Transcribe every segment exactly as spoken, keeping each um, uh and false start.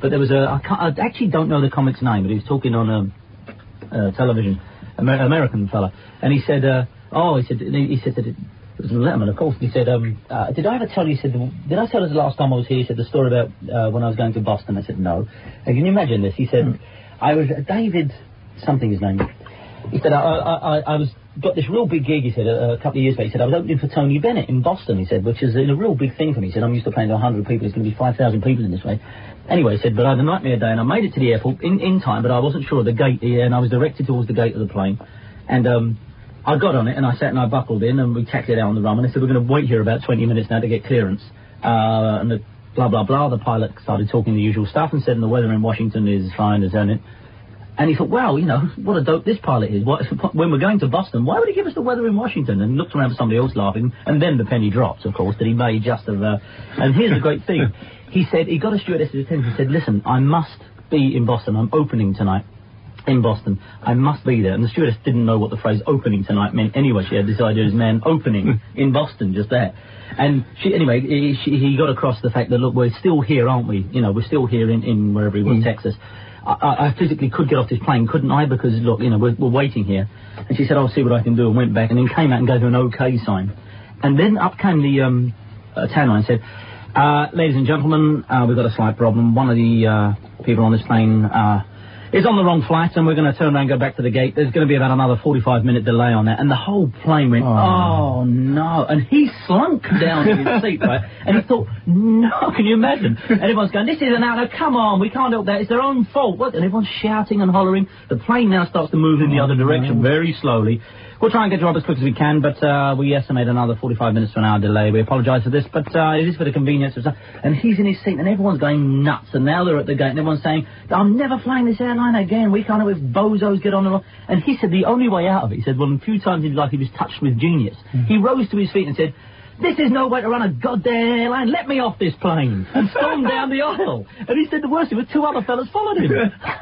but there was a, I, can't, I actually don't know the comic's name, but he was talking on um, uh, television, Amer- American fella, and he said, uh, oh, he said, he said that it, it was Letterman, of course, and he said, um, uh, did I ever tell you, he said, did I tell you the last time I was here, he said, the story about uh, when I was going to Boston? I said, no. And can you imagine this? He said, mm. I was, uh, David, something his name, he said, I, I, I, I was, got this real big gig, he said, a, a couple of years ago, he said, I was opening for Tony Bennett in Boston, he said, which is a, a real big thing for me. He said, I'm used to playing to one hundred people, it's going to be five thousand people in this way. Anyway, he said, but I had a nightmare day, and I made it to the airport in, in time, but I wasn't sure of the gate, and I was directed towards the gate of the plane, and, um, I got on it, and I sat and I buckled in, and we tacked it out on the run, and they said, we're going to wait here about twenty minutes now to get clearance. Uh, and the blah, blah, blah, the pilot started talking the usual stuff and said, and the weather in Washington is fine as it. And he thought, wow, you know, what a dope this pilot is. What, when we're going to Boston, why would he give us the weather in Washington? And looked around for somebody else laughing, and then the penny drops, of course, that he may just have... Uh, and here's the great thing. He said, he got a stewardess's attention, he said, listen, I must be in Boston. I'm opening tonight in Boston. I must be there. And the stewardess didn't know what the phrase opening tonight meant anyway. She had this idea as man opening in Boston, just there. And she, anyway, he, she, he got across the fact that, look, we're still here, aren't we? You know, we're still here in, in wherever he was, mm. Texas. I, I physically could get off this plane, couldn't I? Because, look, you know, we're, we're waiting here. And she said, I'll see what I can do, and went back, and then came out and gave her an okay sign. And then up came the um, uh, tannoy and said, uh, ladies and gentlemen, uh, we've got a slight problem. One of the uh, people on this plane uh, is on the wrong flight, and we're going to turn around and go back to the gate. There's going to be about another forty-five minute delay on that. And the whole plane went, oh, oh no. And he slunk down in his seat, right? And he thought, no, can you imagine? And everyone's going, this is an hour, come on, we can't help that, it's their own fault. What? And everyone's shouting and hollering. The plane now starts to move in the other direction very slowly. We'll try and get you up as quick as we can, but uh, we estimate another forty-five minutes to an hour delay. We apologise for this, but uh, it is for the convenience of some. And he's in his seat, and everyone's going nuts. And now they're at the gate, and everyone's saying, I'm never flying this airline again. We can't have if bozos get on and on. And he said the only way out of it, he said, well, a few times in his life he was touched with genius. Mm. He rose to his feet and said, this is no way to run a goddamn airline. Let me off this plane. And stormed down the aisle. And he said the worst thing was two other fellas followed him.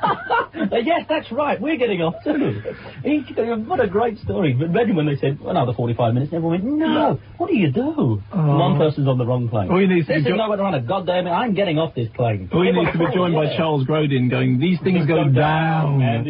Yes, that's right. We're getting off too. He, what a great story. But imagine when they said, another forty-five minutes, and everyone went, no, what do you do? Oh. One person's on the wrong plane. All you need to this is jo- no way to run a goddamn airline. I'm getting off this plane. All you need to be joined oh, yeah. by Charles Grodin going, these things go, go down. down.